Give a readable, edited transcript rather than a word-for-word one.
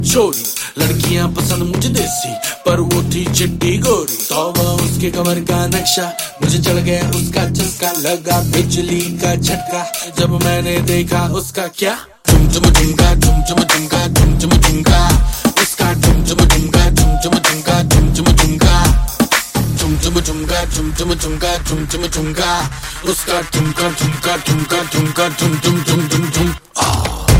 छोरी लड़कियां पसंद मुझे देसी, पर वो थी चिट्टी गोरी। तौबा उसके कमर का नक्शा, मुझे चढ़ गया उसका चस्का। लगा बिजली का झटका जब मैंने देखा उसका क्या झुम झुम झुमका, झुम झुम झुमका, झुम झुम झुमका। उसका झुम झुम झुमका, झुम झुम झुमका, झुम झुम झुमका। झुम झुम झुमका, झुम झुम झुमका, झुम झुम झुमका। उसका ठुमका ठुमका ठुमका ठुमका झुम झुम झुम झुम झुम।